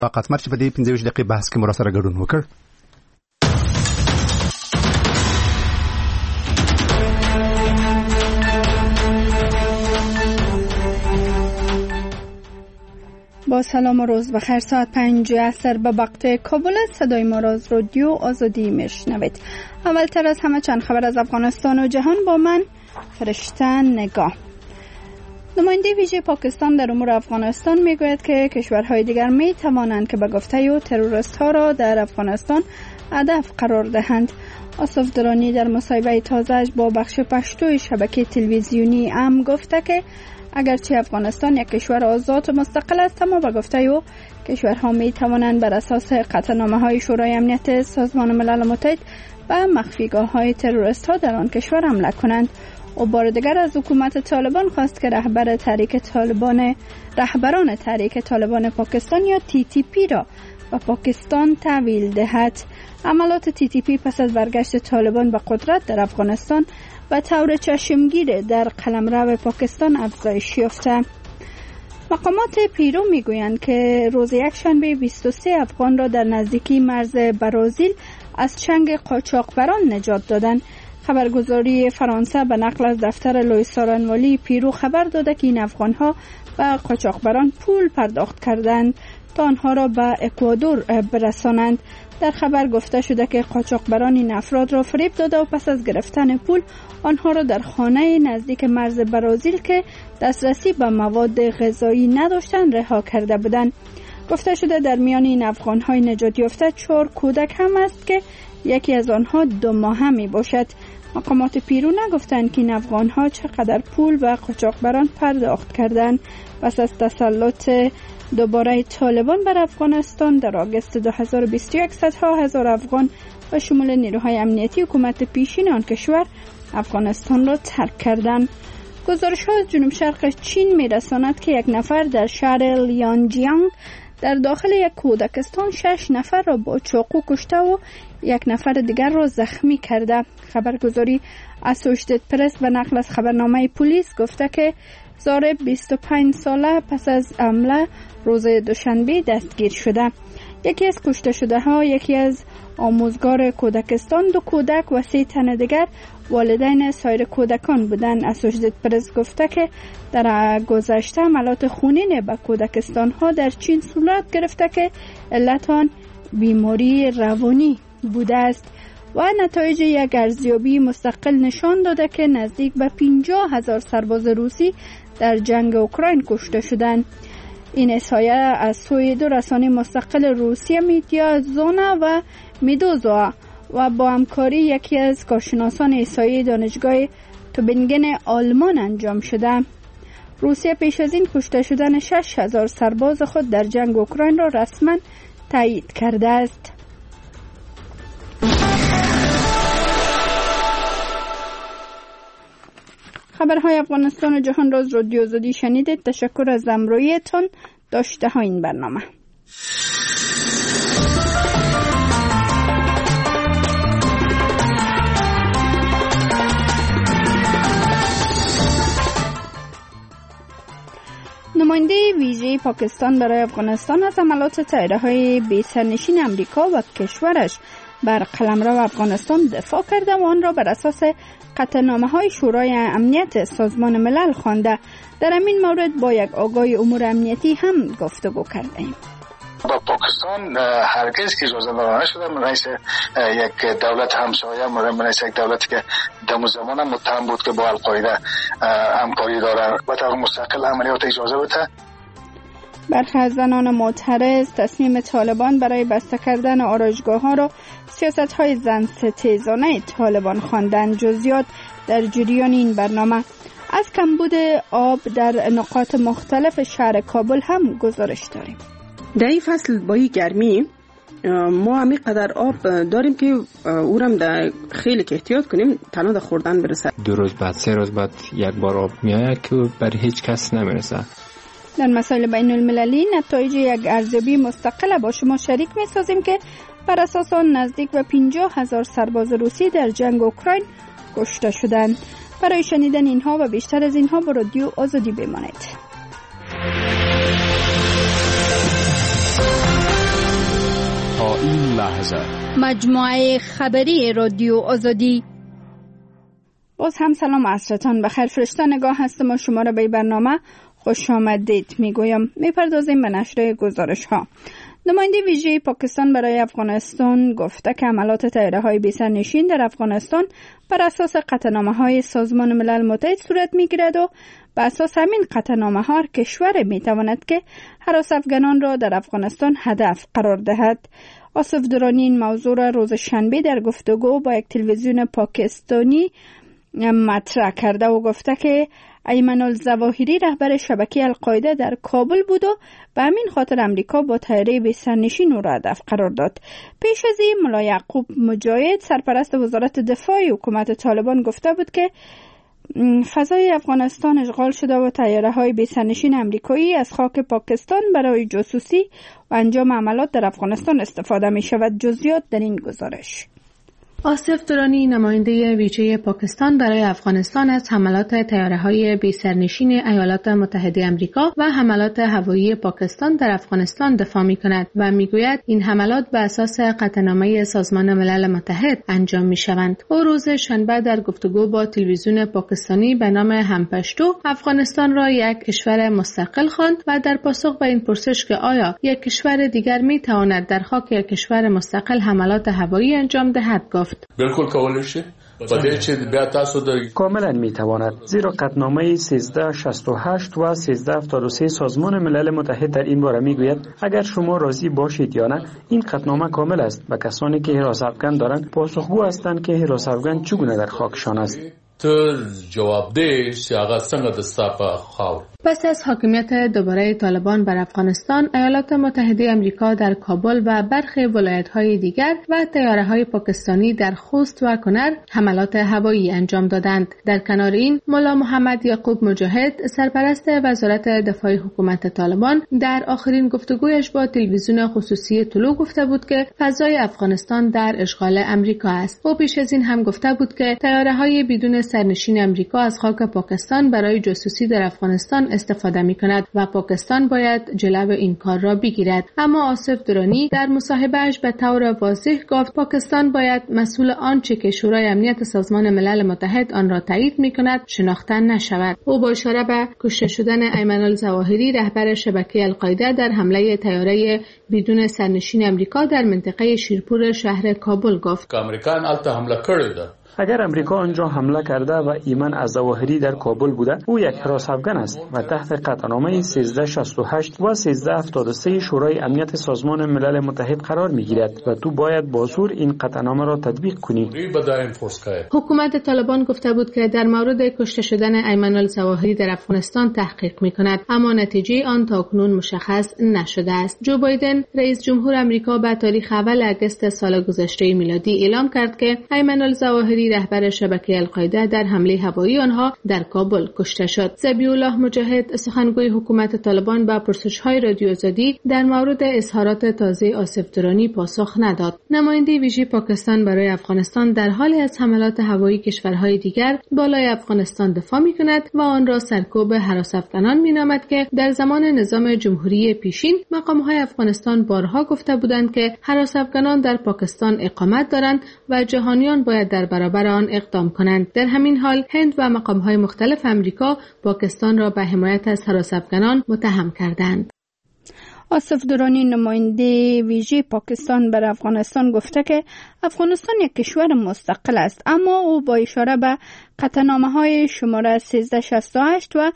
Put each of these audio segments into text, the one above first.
فقط مرچ په دې 15 دقیقې بحث کې مر سره ګډون وکړ. با سلام و روز بخیر. ساعت 5 عصر به وقت کابل صدای ما را از رادیو آزادی میشنوید. اولتر از همه چند خبر از افغانستان و جهان با من فرشته نگاه. نماینده ویژه پاکستان در امور افغانستان میگوید که کشورهای دیگر می توانند که به گفته او تروریست ها را در افغانستان هدف قرار دهند. آصف درانی در مصاحبه تازه‌اش با بخش پشتو شبکه تلویزیونی ام گفته که اگرچه افغانستان یک کشور آزاد و مستقل است، اما به گفته او کشورها می توانند بر اساس قطعنامه‌های شورای امنیت سازمان ملل متحد و مخفیگاه‌های تروریست ها در آن کشور حمله کنند. و بار دیگر از حکومت طالبان خواست که رهبران تحریک طالبان پاکستان یا TTP را به پاکستان تحویل دهد. عملات TTP پس از برگشت طالبان به قدرت در افغانستان و طور چشمگیر در قلمرو پاکستان افزایش یافته. مقامات پیرو میگویند که روز یکشنبه 23 افغان را در نزدیکی مرز برازیل از چنگ قاچاقبران نجات دادند. خبرگزاری فرانسه به نقل از دفتر لوئیس سارانوالی پیرو خبر داده که این افغان‌ها به قاچاقبران پول پرداخت کردند تا آنها را به اکوادور برسانند. در خبر گفته شده که قاچاقبران این افراد را فریب داده و پس از گرفتن پول آنها را در خانه نزدیک مرز برازیل که دسترسی به مواد غذایی نداشتند رها کرده بودند. گفته شده در میان این افغان‌های نجات یافته 4 کودک هم است که یکی از آنها 2 ماهه می باشد. مقامات پیرو نگفتند که این افغان‌ها چقدر پول و قاچاقبران پرداخت کردند. پس از تسلط دوباره طالبان بر افغانستان در آگوست 2021 صدها هزار افغان و شمول نیروهای امنیتی حکومت پیشین آن کشور افغانستان را ترک کردند. گزارش‌ها از جنوب شرق چین می‌رساند که یک نفر در شهر لیانجیانگ در داخل یک کودکستان 6 نفر را با چاقو کشته و 1 نفر دیگر را زخمی کرده. خبرگزاری اسوشیتد پرس به نقل از خبرنامه پلیس گفته که ضارب 25 ساله پس از حمله روز دوشنبه دستگیر شده. یکی از کشته شده ها یکی از آموزگار کودکستان، 2 کودک و 3 تن دیگر والدین سایر کودکان بودند. اسوشیتد پرس گفته که در گذشته عملات خونین به کودکستان ها در چین صورت گرفته که علت آن بیماری روانی بوده است و نتایج یک ارزیابی مستقل نشان داده که نزدیک به 50,000 سرباز روسی در جنگ اوکراین کشته شدند. این احصایه از سوی 2 رسانه مستقل روسیه میدیا زونا و میدوزا و با همکاری یکی از کارشناسان احصایه دانشگاه توبینگن آلمان انجام شده. روسیه پیش از این کشته شدن 6,000 سرباز خود در جنگ اوکراین را رسما تایید کرده است. خبرهای افغانستان و جهان را از رادیو آزادی شنیدید. تشکر از همراهیتان. داشته ها این برنامه. نماینده ویژه پاکستان برای افغانستان از عملات طیاره‌های بی‌سرنشین امریکا و کشورش بر قلمرو افغانستان دفاع کرده و آن را بر اساس قطعنامه‌های شورای امنیت سازمان ملل خوانده. در این مورد با یک آگاه امور امنیتی هم گفتگو کردیم. با پاکستان هرگز که اجازه داده نشده من رئیس یک دولت همسایه، من رئیس یک دولتی که دم زمان متهم بود که با القاعده همکاری داره و طور مستقل عملیات اجازه بده. برخی از زنان معترض تصمیم طالبان برای بسته کردن آرایشگاه‌ها را سیاست‌های زن ستیزانه طالبان خواندند. جزئیات در جریان این برنامه. از کمبود آب در نقاط مختلف شهر کابل هم گزارش داریم. در این فصل با این گرمی ما همی قدر آب داریم که او را در خیلی که احتیاط کنیم تنها در خوردن برسه. 2 روز بعد 3 روز بعد یک بار آب میاد که بر هیچ کس نمیرسه. در مسائل بین المللی نتایج یک ارزیابی مستقل با شما شریک می سازیم که بر اساس آن نزدیک به 50,000 سرباز روسی در جنگ اوکراین کشته شدند. برای شنیدن اینها و بیشتر از اینها با رادیو آزادی بمانید. این لحظه مجموعه خبری رادیو آزادی. باز هم سلام عصرتان بخیر. فرشته نگاه هستم و شما را به برنامه خوش آمدید میگویم. میپردازیم به نشر گزارش ها. نماینده ویژه پاکستان برای افغانستان گفته که عملات طیاره‌های بی‌سرنشین در افغانستان بر اساس قطعنامه‌های سازمان ملل متحد صورت می‌گیرد و بر اساس همین قطعنامه‌ها کشور می‌تواند که هراس افغانان را در افغانستان هدف قرار دهد. آصف درانی این موضوع را روز شنبه در گفتگو با یک تلویزیون پاکستانی مطرح کرده و گفته که ایمن الظواهری رهبر شبکه القاعده در کابل بود و به همین خاطر امریکا با طیاره بی‌سرنشین او را هدف قرار داد. پیش از این ملا یعقوب مجاهد سرپرست وزارت دفاع حکومت طالبان گفته بود که فضای افغانستان اشغال شده و طیاره‌های بی‌سرنشین امریکایی از خاک پاکستان برای جاسوسی و انجام عملات در افغانستان استفاده می شود. جزئیات در این گزارش. آصف درانی نماینده ویژه پاکستان برای افغانستان از حملات طیاره‌های بی‌سرنشین ایالات متحده آمریکا و حملات هوایی پاکستان در افغانستان دفاع می‌کند و می‌گوید این حملات به اساس قطعنامه سازمان ملل متحد انجام می‌شوند. او روز شنبه در گفتگو با تلویزیون پاکستانی به نام همپشتو افغانستان را یک کشور مستقل خواند و در پاسخ به این پرسش که آیا یک کشور دیگر می‌تواند در خاک یک کشور مستقل حملات هوایی انجام دهد گفت بالکل کولای شي په دې چې بیا تاسو د کاملا میتواند، زیرا قطعنامه 1368 و 1373 سازمان ملل متحد در این باره میگوید اگر شما راضی باشید یا نه این قطعنامه کامل است و کسانی که حراس افغان دارند پاسخگو هستند که حراس افغان چگونه در خاکشان است. ته جواب دی چې هغه څنګه د صافه خاور. پس از حاکمیت دوباره طالبان بر افغانستان، ایالات متحده آمریکا در کابل و برخی ولایت‌های دیگر و طیاره‌های پاکستانی در خوست و کنر حملات هوایی انجام دادند. در کنار این، ملا محمد یعقوب مجاهد، سرپرست وزارت دفاع حکومت طالبان، در آخرین گفتگویش با تلویزیون خصوصی طلوع گفته بود که فضای افغانستان در اشغال آمریکا است. او پیش از این هم گفته بود که طیاره‌های بدون سرنشین آمریکا از خاک پاکستان برای جاسوسی در افغانستان استفاده می‌کند و پاکستان باید جلو این کار را بگیرد. اما آصف درانی در مصاحبه‌اش به طور واضح گفت پاکستان باید مسئول آنچه که شورای امنیت سازمان ملل متحد آن را تایید می‌کند شناخته نشود. او با اشاره به کشته شدن ایمن الظواهری رهبر شبکه القاعده در حمله طیاره بدون سرنشین آمریکا در منطقه شیرپور شهر کابل گفت امریکایان البته حمله کړې ده. اگر امریکا آنجا حمله کرده و ایمن الظواهری در کابل بوده، او یک حراس افغان است و تحت قطعنامه 1368 و 1373 شورای امنیت سازمان ملل متحد قرار می‌گیرد و تو باید با زور این قطعنامه را تطبیق کنی. حکومت طالبان گفته بود که در مورد کشته شدن ایمن الظواهری در افغانستان تحقیق می‌کند، اما نتیجه آن تاکنون مشخص نشده است. جو بایدن رئیس جمهور آمریکا به تاریخ اول آگوست سال گذشته میلادی اعلام کرد که ایمن الظواهری رهبر شبکه القاعده در حمله هوایی آنها در کابل کشته شد. ذبیح الله مجاهد سخنگوی حکومت طالبان به پرسش‌های رادیو آزادی در مورد اظهارات تازه آصف درانی پاسخ نداد. نماینده ویژه پاکستان برای افغانستان در حالی از حملات هوایی کشورهای دیگر بالای افغانستان دفاع می‌کند و آن را سرکوب هراس افغانان می‌نامد که در زمان نظام جمهوری پیشین مقام‌های افغانستان بارها گفته بودند که هراس افغانان در پاکستان اقامت دارند و جهانیان باید در برابر آن اقدام کنند. در همین حال هند و مقام‌های مختلف امریکا پاکستان را به حمایت از هراس افغانان متهم کردند. آصف درانی نماینده ویژه پاکستان بر افغانستان گفته که افغانستان یک کشور مستقل است، اما او با اشاره به قطعنامه‌های شماره 1368 و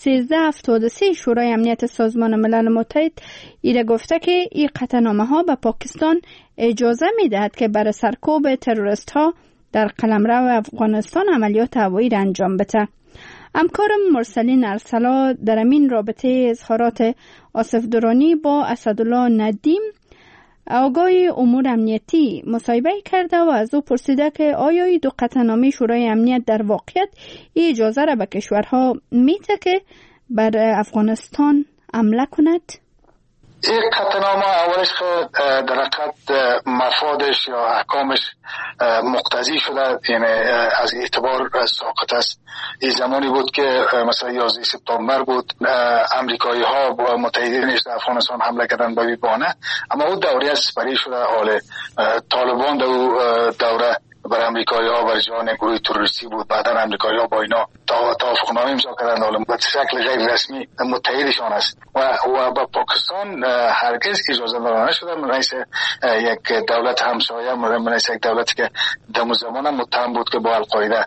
1373 شورای امنیت سازمان ملل متحد ایره گفته که این قطعنامه‌ها به پاکستان اجازه می‌دهد که برای سرکوب تروریست‌ها در قلمرو افغانستان عملیات هوایی را انجام بده. همکارم مرسلین ارسلا در این رابطه اظهارات آصف درانی با اسدالله ندیم آگاه امور امنیتی مصاحبه کرده و از او پرسیده که آیا این دو قطعنامه شورای امنیت در واقعیت این اجازه را به کشورها میده که بر افغانستان حمله کند؟ این قطعنامه اولش در حقیقت مفادش یا احکامش مقتضی شده، یعنی از اعتبار ساقط است. این زمانی بود که مثلا 11 سپتامبر بود، امریکایی ها با متحدینش در افغانستان حمله کردن با بهانه، اما اون دوره از سپری شده. حال طالبان دوره بر امریکایی ها بر جان گروه تروریستی بود. بعدا امریکایی ها با اینا توافقنامه امضا کردند، حالا به شکل غیر رسمی متحدشان است و با پاکستان هرگز اجازه داده نشده رئیس یک دولت همسایه، رئیس یک دولتی که در زمان متهم بود که با القاعده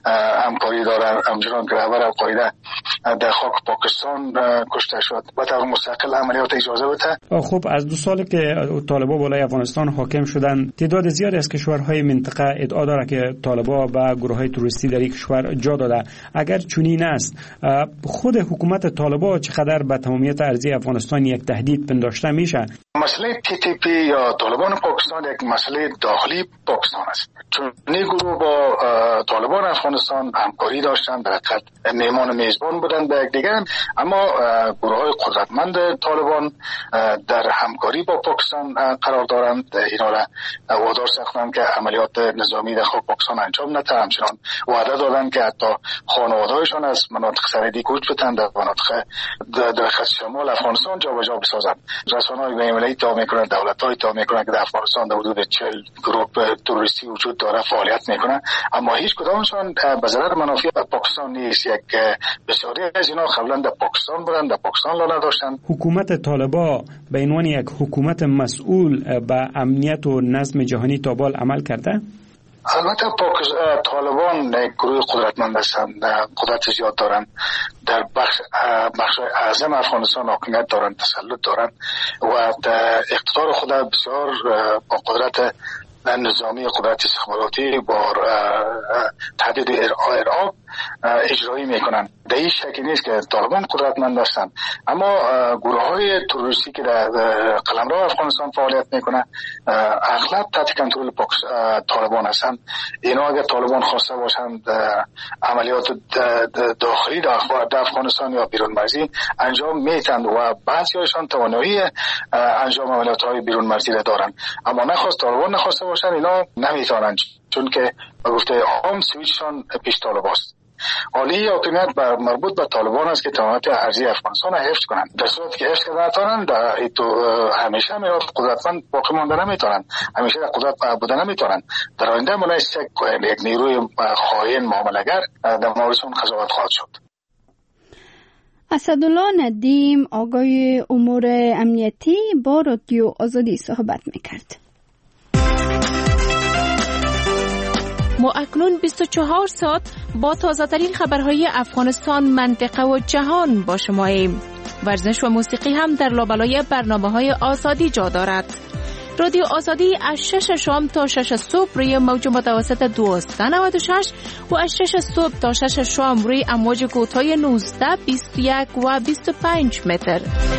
همکاری دارن، همچنان که رهبر القاعده در خاک پاکستان کشته شد و طور مستقل عملیات اجازه بده. خب از 2 سال که طالبان بالای افغانستان حاکم شدن، تعداد زیادی از کشورهای منطقه ادعا داره که طالبان و گروه‌های تروریستی در این کشور جا داده. اگر چنین است، خود حکومت طالبان چقدر به تمامیت ارضی افغانستان یک تهدید پنداشته میشه؟ مسئله TTP یا طالبان پاکستان یک مسئله داخلی پاکستان است، چون این گروه با طالبان افغانستان همکاری داشتن، در حقیقت میهمان میزبان بودن به یکدیگر، اما گروه‌های قدرتمند طالبان در همکاری با پاکستان قرار دارند. اینا را وادار ساختند که عملیات نظامی در خاک پاکستان انجام نده. همچنان وعده دادند که حتی خانواده‌هایشان از مناطق سرحدی کوچ بدن، در مناطق در خط شمال افغانستان جابجا بسازند. رسانه‌های بین‌المللی ادعا میکنن، دولت‌ها ادعا میکنن که در افغانستان در حدود 40 گروه تروریستی وجود داره، فعالیت میکنن، اما هیچ کدامشان به ضرر منافع پاکستان نیست. یک بسیاری از اینا قبلا در پاکستان بودن، در پاکستان لانه داشتن. حکومت طالبان به عنوان یک حکومت مسئول به امنیت و نظم جهانی تا بال عمل کرده؟ البته طالبان گروه قدرتمند هستند، قدرت زیاد دارند، در بخش اعظم افغانستان حاکمیت دارند، تسلط دارند و اقتدار خود بسیار با قدرت نظامی، قدرت استخباراتی با تهدید ارهاب اجرایی میکنن. در این شکی نیست که طالبان قدرتمند هستند، اما گروه های تروریستی که در قلمرو افغانستان فعالیت میکنن اغلب تحت کنترل طالبان هستند. اینا اگر طالبان خواسته باشند عملیات داخلی در افغانستان یا بیرون مرزی انجام میتند و بعضی‌هایشان توانایی انجام عملیات های بیرون مرزی را دارند، اما طالبان نخواسته باشند اینا نمیتونند، چون که به گفته عام سویچشان پیش طالب است. حالی حاکمیت مربوط به طالبان است که تمامیت ارضی افغانستان را حفظ کنند. در صورتی که حفظ نتوانند همیشه قدرتمند باقی مانده نمیتونند، همیشه قدرت بوده نمیتونند. در آینده مناسب یک نیروی خائن معامله‌گر در موردشون قضاوت خواهد شد. اسدالله ندیم آقای امور امنیتی با رادیو آزادی صحبت میکرد. ما اکنون 24 ساعت با تازه‌ترین خبرهای افغانستان، منطقه و جهان با شماییم. ورزش و موسیقی هم در لابلای برنامه‌های آزادی جا دارد. رادیو آزادی از 6 شام تا 6 صبح روی موج متوسط 1296 و از 6 صبح تا 6 شام روی امواج کوتاه 19، 21 و 25 متر.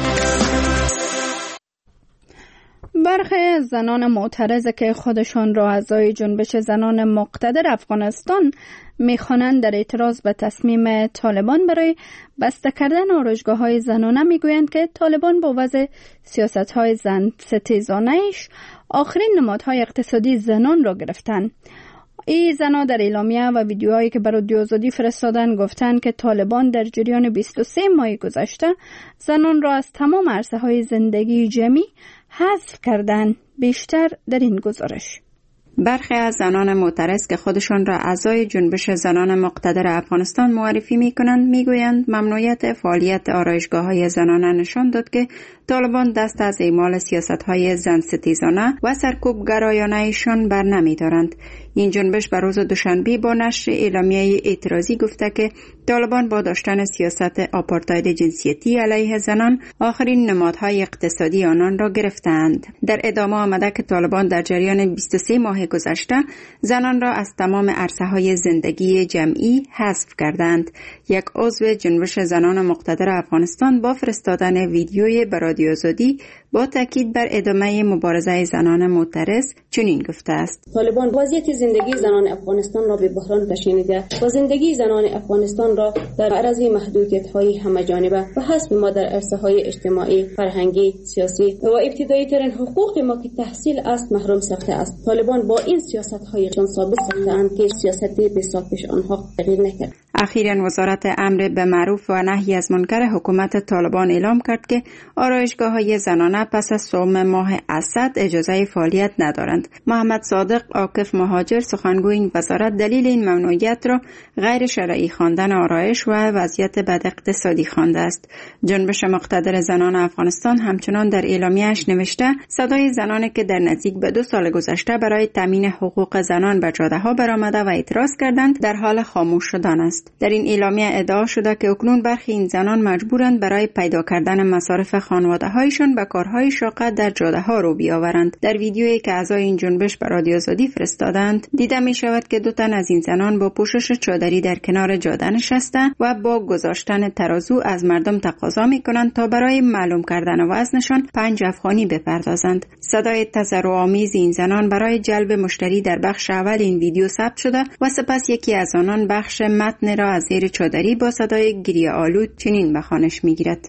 برخی از زنان معترض که خودشان را اعضای جنبش زنان مقتدر افغانستان می‌خوانند در اعتراض به تصمیم طالبان برای بسته کردن آرایشگاه‌های زنانه می‌گویند که طالبان با وضع سیاست‌های زن ستیزانه‌اش آخرین نمادهای اقتصادی زنان را گرفتند. این زنان در اعلامیه و ویدیوهایی که برای رادیو آزادی فرستادن گفتند که طالبان در جریان 23 ماه گذشته زنان را از تمام عرصه‌های زندگی جمعی حذف کردند. بیشتر در این گزارش. برخی از زنان معترض که خودشان را اعضای جنبش زنان مقتدر افغانستان معرفی می‌کنند می‌گویند ممنوعیت فعالیت آرایشگاه‌های زنانه نشان داد که طالبان دست از اعمال سیاست‌های زن ستیزانه و سرکوب گرایانه‌شان بر نمی‌دارند. این جنبش بر روز دوشنبه با نشر اعلامیه اعتراضی گفته که طالبان با داشتن سیاست آپارتاید جنسیتی علیه زنان آخرین نمادهای اقتصادی آنان را گرفتند. در ادامه آمده که طالبان در جریان 23 ماه گذشته زنان را از تمام عرصه‌های زندگی جمعی حذف کردند. یک عضو جنبش زنان مقتدر افغانستان با فرستادن ویدیوی بر رادیو آزادی با تاکید بر ادامه مبارزه زنان معترض چنین گفته است: طالبان وضعیت زندگی زنان افغانستان را به بحران کشانیده و زندگی زنان افغانستان را در معرض محدودیت‌های همه‌جانبه و حسب ما در عرصه‌های اجتماعی، فرهنگی، سیاسی و ابتدایی ترین حقوق ما که تحصیل است محروم ساخته است. طالبان با این سیاست‌هایشان ثابت ساخته‌اند که سیاست به سال پیش آنها تغییر نکرد. اخیراً وزارت امر به معروف و نهی از منکر حکومت طالبان اعلام کرد که آرایشگاه‌های زنانه پس از صوم ماه اسد اجازه فعالیت ندارند. محمد صادق عاکف مهاجر سخنگوی این وزارت دلیل این ممنوعیت را غیر شرعی خواندن آرایش و وضعیت بد اقتصادی خوانده است. جنبش مقتدر زنان افغانستان همچنان در اعلامیه‌اش نوشته صدای زنانی که در نزدیک به 2 سال گذشته برای تامین حقوق زنان به جاده‌ها برآمده و اعتراض کردند در حال خاموش شدن است. در این اعلامیه ادعا شده که اکنون برخی این زنان مجبورند برای پیدا کردن مصارف خانواده‌هایشان به کارهای شاق در جاده‌ها رو بیاورند. در ویدیویی که اعضای این جنبش به رادیو آزادی فرستادند دیده می شود که 2 تن از این زنان با پوشش چادری در کنار جاده نشسته و با گذاشتن ترازو از مردم تقاضا می کنند تا برای معلوم کردن وزنشان 5 افغانی بپردازند. صدای تضرع‌آمیز این زنان برای جلب مشتری در بخش اول این ویدیو ثبت شده و سپس یکی از آنان بخش متن را از زیر چادری با صدای گریه آلود چنین به خوانش میگیرد: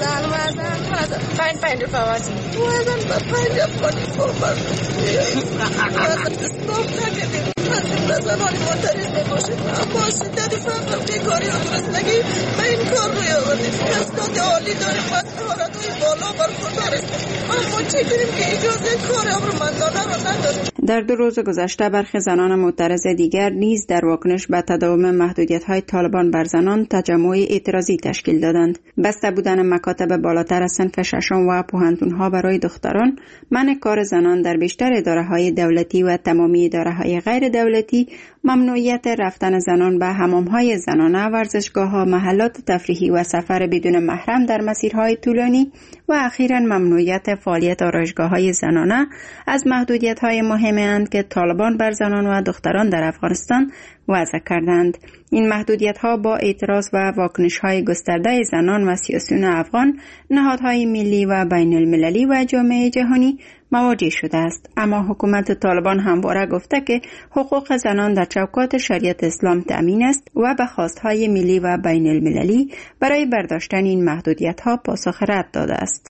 در 2 روز گذشته برخی زنان معترض دیگر نیز در واکنش به تداوم محدودیت‌های طالبان بر زنان تجمع اعتراضی تشکیل دادند. بسته بودن مکاتب بالاتر از صنف ششم و پوهنتون‌ها برای دختران، منع کار زنان در بیشتر اداره‌های دولتی و تمامی اداره‌های غیر دولتی، ممنوعیت رفتن زنان به حمام‌های زنانه، ورزشگاه‌ها، محلات تفریحی و سفر بدون محرم در مسیرهای طولانی و اخیراً ممنوعیت فعالیت آرایشگاه‌های زنانه از محدودیت‌های مهمی اند که طالبان بر زنان و دختران در افغانستان وضع کردند. این محدودیت‌ها با اعتراض و واکنش‌های گسترده زنان و سیاسیون افغان، نهادهای ملی و بین المللی و جامعه جهانی مواجه شده است. اما حکومت طالبان همواره گفته که حقوق زنان در چوکات شریعت اسلام تأمین است و به خواست‌های ملی و بین المللی برای برداشتن این محدودیت‌ها پاسخ رد داده است.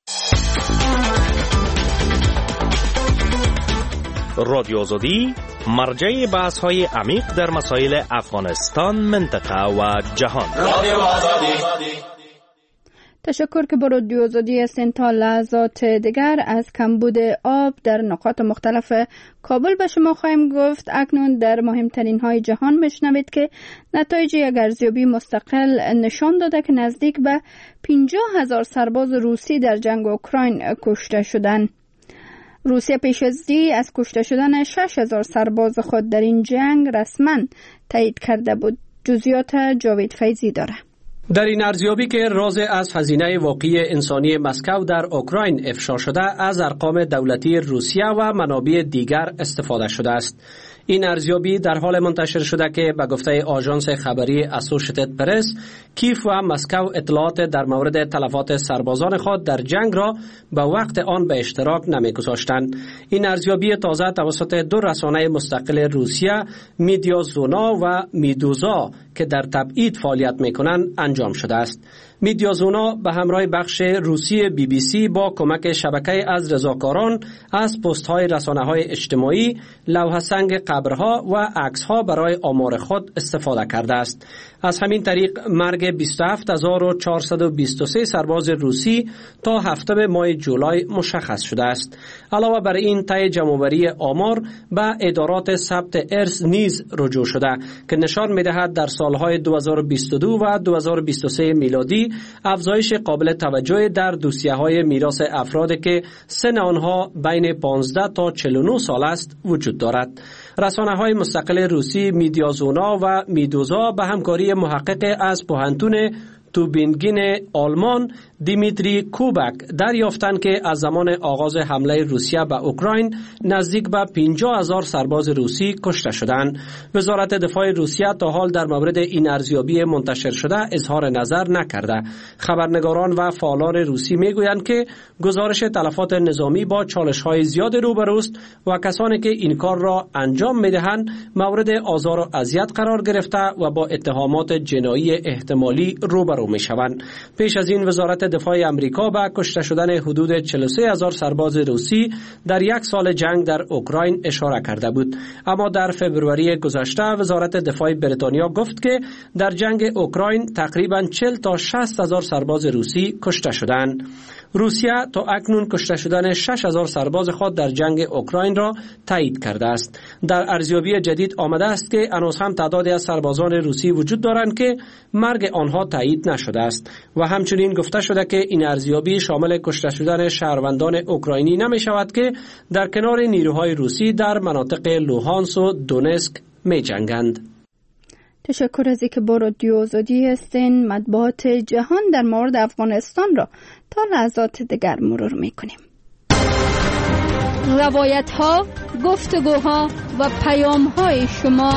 رادیو آزادی مرجع بحث‌های عمیق در مسائل افغانستان، منطقه و جهان. رادیو آزادی. تشکر که با رادیو آزادی هستین. تا لحظات دیگر از کمبود آب در نقاط مختلف کابل به شما خواهیم گفت. اکنون در مهمترین های جهان میشنوید که نتایج یک ارزیابی مستقل نشان داده که نزدیک به 50,000 سرباز روسی در جنگ اوکراین کشته شدند. روسیه پیش از کشته شدن 6,000 سرباز خود در این جنگ رسما تایید کرده بود. جزئیات جاوید فیضی داره. در این ارزیابی که راز از هزینه واقعی انسانی مسکو در اوکراین افشا شده، از ارقام دولتی روسیه و منابع دیگر استفاده شده است. این ارزیابی در حال منتشر شده که به گفته آژانس خبری اسوشیتد پرس، کیف و مسکو اطلاعات در مورد تلفات سربازان خود در جنگ را به وقت آن به اشتراک نمی‌گذاشتند. این ارزیابی تازه توسط 2 رسانه مستقل روسیه، میدیازونا و میدوزا که در تبعید فعالیت می‌کنند انجام شده است. میدیازونا به همراه بخش روسی BBC با کمک شبکه از رضاکاران از پست‌های رسانه‌های اجتماعی، لوح سنگ قبرها و عکس‌ها برای آمار خود استفاده کرده است. از همین طریق مرگ 27423 سرباز روسی تا هفتم ماه جولای مشخص شده است. علاوه بر این، طی جمع‌آوری آمار به ادارات ثبت ارث نیز رجوع شده که نشان می‌دهد در سالهای 2022 و 2023 میلادی افزایش قابل توجه در دوسیه‌های میراث افرادی که سن آنها بین 15 تا 49 سال است وجود دارد. رسانه‌های مستقل روسی میدیازونا و میدوزا به همکاری محقق از پوهنتون توبینگین آلمان دیمیتری کوبک دریافتند که از زمان آغاز حمله روسیه به اوکراین نزدیک به 50,000 سرباز روسی کشته شدند. وزارت دفاع روسیه تا حال در مورد این ارزیابی منتشر شده اظهار نظر نکرده. خبرنگاران و فعالان روسی میگویند که گزارش تلفات نظامی با چالش‌های زیاد روبروست و کسانی که این کار را انجام می‌دهند مورد آزار و اذیت قرار گرفته و با اتهامات جنایی احتمالی روبرو می‌شوند. پیش از این وزارت دفاع امریکا به کشته شدن حدود 43,000 سرباز روسی در یک سال جنگ در اوکراین اشاره کرده بود. اما در فوریه گذشته وزارت دفاع بریتانیا گفت که در جنگ اوکراین تقریباً 40 تا 60,000 سرباز روسی کشته شدند. روسیه تا اکنون کشته شدن 6,000 سرباز خود در جنگ اوکراین را تایید کرده است. در ارزیابی جدید آمده است که هنوز هم تعدادی از سربازان روسی وجود دارند که مرگ آنها تایید نشده است و همچنین گفته شده که این ارزیابی شامل کشته شدن شهروندان اوکراینی نمی شود که در کنار نیروهای روسی در مناطق لوهانس و دونسک می جنگند. تشکر از اینکه با رادیو آزادی هستین. مطبوعات جهان در مورد افغانستان را تا لحظات دیگر مرور میکنیم. روایت ها، گفتگوها و پیام های شما.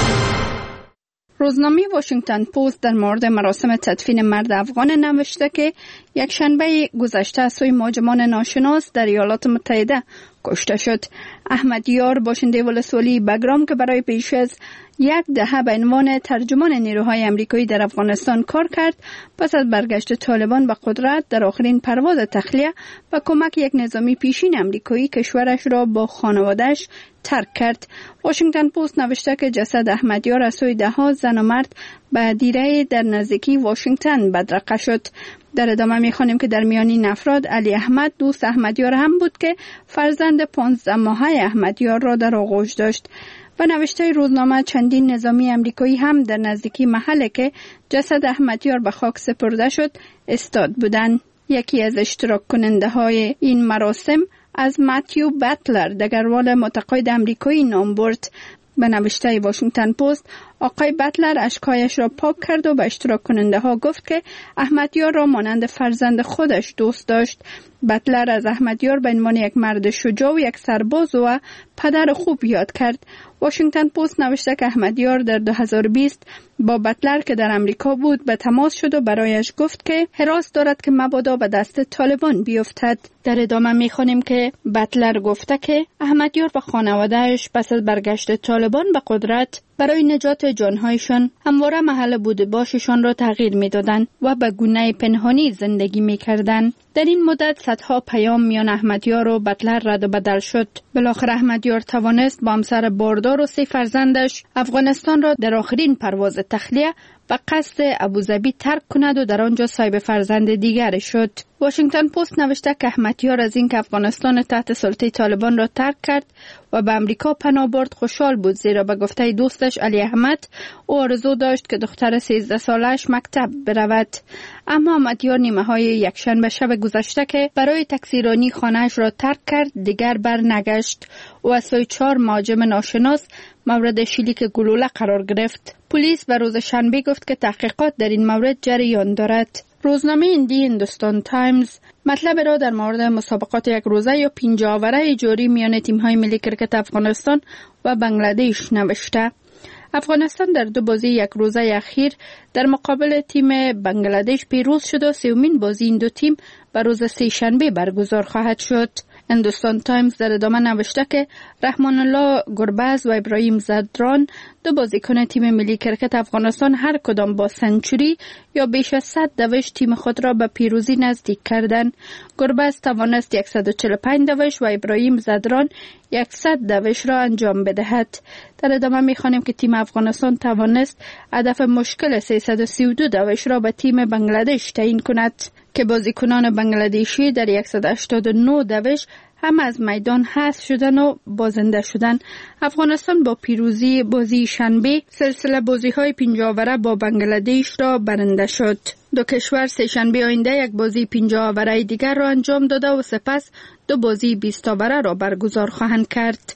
روزنامه واشنگتن پست در مورد مراسم تدفین مرد افغان نوشته که یک شنبه گذشته از سوی مهاجمان ناشناس در ایالات متحده کشته شد. احمد یار باشنده ولسوالی بگرام که برای پیش از یک دهه به عنوان ترجمان نیروهای امریکایی در افغانستان کار کرد، پس از برگشت طالبان به قدرت در آخرین پرواز تخلیه و کمک یک نظامی پیشین امریکایی کشورش را با خانواده‌اش ترک کرد. واشنگتن پست نوشته که جسد احمد یار از سوی ده‌ها زن و مرد به دیره در نزدیکی واشنگتن بدرقه شد. در ادامه می‌خوانیم که در میانین افراد علی احمد دوست احمد یار هم بود که فرزند 15 ماهه احمد یار را در آغوش داشت. و نوشته روزنامه چندین نظامی امریکایی هم در نزدیکی محله که جسد احمد یار به خاک سپرده شد استاد بودند. یکی از اشتراک کننده های این مراسم از ماتیو بتلر دگروال متقاعد امریکایی نام برد. به نوشته واشنگتن پست آقای بتلر اشکایش را پاک کرد و به اشتراک کننده ها گفت که احمد یار را مانند فرزند خودش دوست داشت. بتلر از احمد یار به عنوان یک مرد شجاع و یک سرباز و پدر خوب یاد کرد. واشنگتن پست نوشته که احمد یار در 2020 با بتلر که در امریکا بود به تماس شد و برایش گفت که حراس دارد که مبادا به دست طالبان بیفتد. در ادامه می‌خوانیم که بتلر گفته که احمد یار و خانواده‌اش پس از برگشت طالبان به قدرت برای نجات جانهایشان همواره محل بودباششان را تغییر می‌دادند و به گونه پنهانی زندگی می‌کردند. در این مدت صدها پیام میان احمد یار و بتلر رد و بدل شد. بالاخره احمد یار توانست با همسر باردار و 3 فرزندش افغانستان را در آخرین پرواز تخلیه و قصد ابوظبی ترک کند و در آنجا صاحب فرزند دیگر شد. واشنگتن پست نوشته که احمد یار از اینکه افغانستان تحت سلطه طالبان را ترک کرد و به امریکا پناه برد خوشحال بود، زیرا به گفته دوستش علی احمد او آرزو داشت که دختر 13 سالش مکتب برود. اما احمد یار نیمه های یکشنبه شب گذشته که برای تکثیرانی خانه‌اش را ترک کرد دیگر بر نگشت و از سوی 4 مهاجم ناشناس مورد شلیک گلوله قرار گرفت. پلیس به روز شنبه گفت که تحقیقات در این مورد جریان دارد. روزنامه دی هندوستان تایمز مطلب را در مورد مسابقات یک روزه یا 5 آوره جاری میان تیم‌های ملی کرکت افغانستان و بنگلادش نوشته. افغانستان در 2 بازی یک روزه اخیر در مقابل تیم بنگلادش پیروز شد و 3مین بازی این 2 تیم به روز 3 شنبه برگزار خواهد شد. هندوستان تایمز در ادامه نوشته که رحمان الله گربز و ابراهیم زدران 2 بازیکن تیم ملی کرکت افغانستان هر کدام با سنچوری یا بیش از 100 دوش تیم خود را به پیروزی نزدیک کردند. گربز توانست 145 دوش و ابراهیم زدران 100 دوش را انجام بدهد. در ادامه می‌خوانیم که تیم افغانستان توانست هدف مشکل 332 دوش را به تیم بنگلادش تعیین کند که بازیکنان بنگلادشی در 189 دوش هم از میدان حذف شدن و بازنده شدن. افغانستان با پیروزی بازی شنبه سلسله بازی‌های 5 آوره با بنگلادش را برنده شد. 2 کشور سه شنبه آینده یک بازی 5 آوره دیگر را انجام داده و سپس 2 بازی 20 آوره را برگزار خواهند کرد.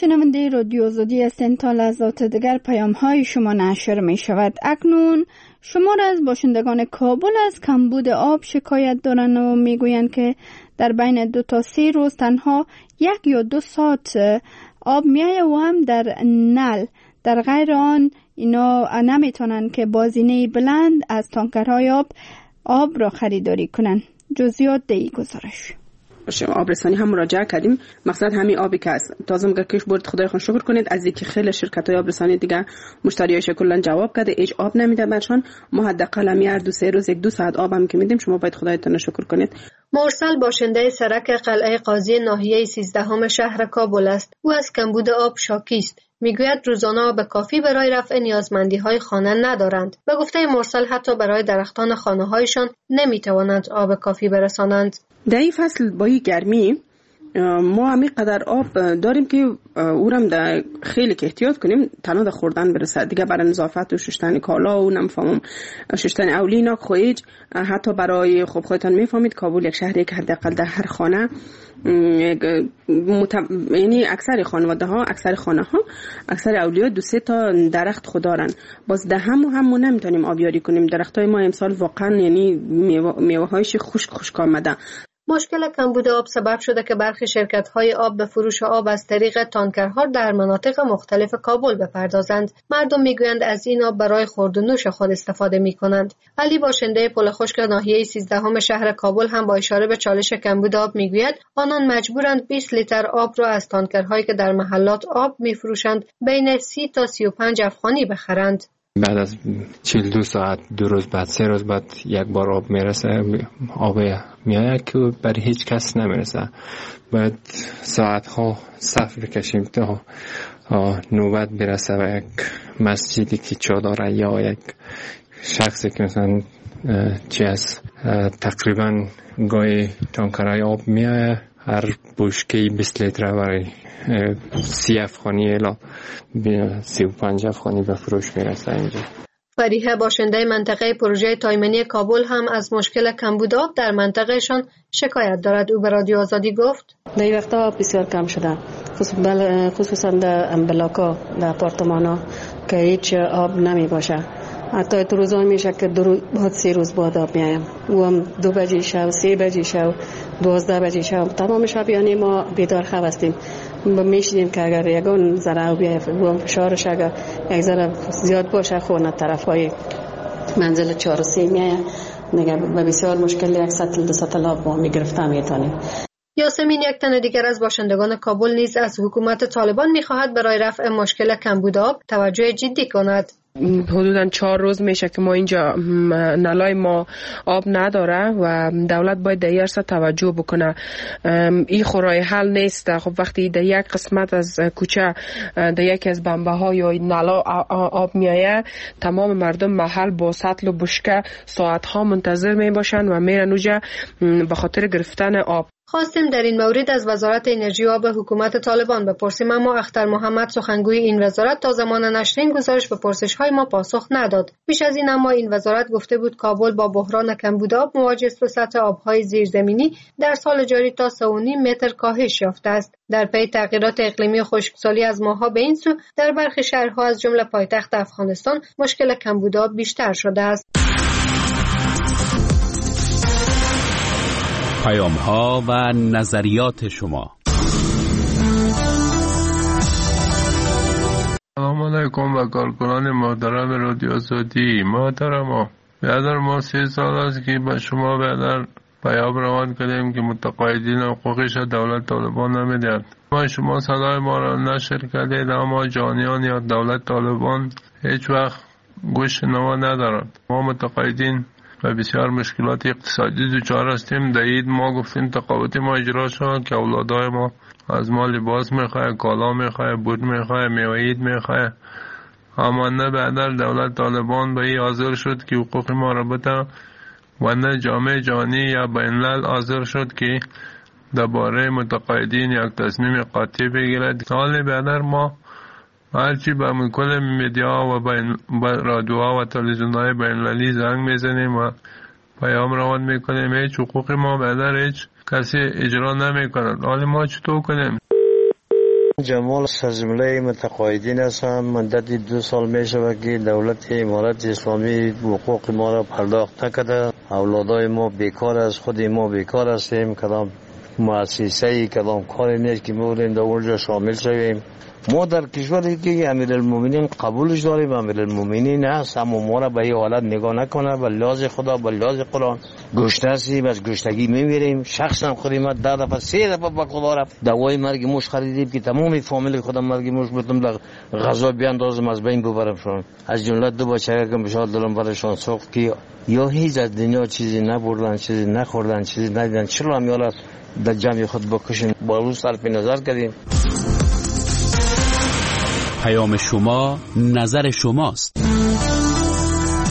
شنونده رادیو آزادی هستند. تا لحظات دیگر پیام های شما نشر می شود. اکنون شمار از باشندگان کابل از کمبود آب شکایت دارند و می گویند که در بین 2 تا 3 روز تنها 1 یا 2 ساعت آب می آید و هم در نل. در غیر آن اینا نمیتونن که با هزینه بلند از تانکرهای آب را خریداری کنن. جزئیات در این گزارش. آبرسانی هم مراجعه کردیم. مقصد همین آبی که است. تازه میگه کش برد خدای خون شکر کنید از اینکه خیلی شرکت‌های آبرسانی دیگه مشتریاش کلا جواب کرده هیچ آب نمیده برشان. ما حداقل هر 2-3 روز 1-2 ساعت آب هم که میدیم. شما باید خدایتون شکر کنید. مرسل باشنده سرک قلعه قاضی ناحیه 13 شهر کابل است. او از کمبود آب شاکی است. میگوید روزانه آب کافی برای رفع نیازمندی‌های خانه ندارند. به گفته مرسل حتی برای درختان خانه‌هایشان نمی‌توانند آب کافی برسانند. در این فصل با این گرمی ما همین قدر آب داریم که اورم در خیلی که احتیاط کنیم تنها در خوردن برسد دیگه. برای نظافت و شستن کالا و نمیفهمم شستن اولینا خویج حتی برای خب خودتان میفهمید کابل یک شهری که حداقل در هر خانه یعنی اکثر خانواده ها اکثر اولیا 2-3 تا درخت خود دارن. باز ده هم نمیتونیم آبیاری کنیم. درخت های ما امسال واقعا یعنی میوه هایش خشک آمده. مشکل کمبود آب سبب شده که برخی شرکت‌های آب به فروش آب از طریق تانکرها در مناطق مختلف کابل بپردازند. مردم میگویند از این آب برای خورد و نوش خود استفاده می‌کنند. علی باشنده پل خشک ناحیه 13 شهر کابل هم با اشاره به چالش کمبود آب میگوید آنان مجبورند 20 لیتر آب را از تانکرهایی که در محلات آب می‌فروشند بین 30 تا 35 افغانی بخرند. بعد از 42 ساعت 2 روز بعد 3 روز بعد یک بار آب میرسه. آب میاد که برای هیچ کس نمیرسه. باید ساعت ها صف بکشیم تا نوبت برسه و یک مسجدی که چادره یا یک شخصی که مثلا تقریبا گاهی تانکرهای آب میاد هر بشکه 20 لیتر برای 30 افغانی الا 35 افغانی به فروش میرسه اینجا. فریحه باشنده منطقه پروژه تایمنی کابل هم از مشکل کمبود آب در منطقهشان شکایت دارد. او به رادیو آزادی گفت در این وقتا بسیار کم شده، خصوصا در بلاکا در آپارتمانا که هیچ آب نمی باشه. حتی تو روزان میشه که 3 روز بعد آب میایم و هم 2 بجه شب 3 بجه شب 12 بجه شب تمام شب یعنی ما بیدار خواب هستیم. میشیدیم که اگر یگان ذره آب بیاید و فشارش اگر یک ذره زیاد باشه خونه طرفای منزل 4 و 3 میاید دیگه به بسیار مشکلی 100 سطل آب ما میگرفته میتونیم. یاسمین یک تن دیگر از باشندگان کابل نیز از حکومت طالبان میخواهد برای رفع مشکل کمبود آب توجه جدی کند. حدوداً 4 روز میشه که ما اینجا نلای ما آب نداره و دولت باید در این توجه بکنه. این خورای حل نیست. خب وقتی در یک قسمت از کوچه در یکی از بمبه ها یا نلا آب میایه تمام مردم محل با سطل و بشکه ساعت ها منتظر می باشن و میرن اونجا به خاطر گرفتن آب. خواستیم در این مورد از وزارت انرژی و آب حکومت طالبان بپرسیم اما اختر محمد سخنگوی این وزارت تا زمان نشر این گزارش به پرسش‌های ما پاسخ نداد. پیش از این اما این وزارت گفته بود کابل با بحران کمبود آب مواجه است و سطح آب‌های زیرزمینی در سال جاری تا 3.5 متر کاهش یافته است. در پی تغییرات اقلیمی و خشکسالی از ماه‌ها به این سو در برخی شهرها از جمله پایتخت افغانستان مشکل کمبود آب بیشتر شده است. پیام‌ها و نظریات شما. سلام علیکم و کارکنان محترم رادیو آزادی. محترم بیادر ما 3 سال است که به شما بیادر پیام روان کردیم که متقاعدین حقوقش دولت طالبان نمیدهد. ما شما صدای ما را نشر کردید اما جانیان یا دولت طالبان هیچ وقت گوش نوا ندارد. ما متقاعدین و بسیار مشکلات اقتصادی دچار هستیم. در عید ما گفتیم تقاضای ما اجرا شد که اولادای ما از ما لباس میخواه، کالا میخواه، بود میخواه، میوه عید میخواه. اما نه بعدر دولت طالبان به این حاضر شد که حقوق ما را بده و نه جامعه جهانی یا بین الملل حاضر شد که درباره متقاعدین یک تصمیم قاطع بگیرد. حال بعدر ما هرچی به کل میدیا و رادیوها و تلویزیون‌های بین‌المللی زنگ میزنیم و پیام روان میکنیم هیچ حقوق ما بعدر هیچ کسی اجرا نمیکند. حال ما چطور کنیم؟ جمال سزمله متقاعدین هستم. مدت 2 سال می شود که دولت امارت اسلامی حقوق ما را پرداخت نکرده. اولادای ما بیکار است، خود ما بیکار هستیم. کدام مؤسسه کدام کاری نیست که می‌بودیم در اونجا شامل شویم. ما در کشوری که امیرالمومنین قبولش داریم، امیرالمومنین هست، اما ما را به این حالت نگاه نکنه. به لحاظ خدا، به لحاظ قرآن گشته هستیم، از گشتگی میمیریم. شخصا خودم 10 دفعه 3 دفعه به خدا رفت دوای مرگ موش خریدیم که تمام فامیل خودم مرگ موش بتونم در غذا بیاندازم، از بین ببرمشون. از جمله 2 بچه که بشار دلم برشان سوخت که یا هیچ از دنیا چیزی نبردن، چیزی نخوردن، چیزی ندیدن. چرا هم یالا در جمع خود بکشیم؟ با روز صرف نظر کردیم. پیام شما نظر شماست.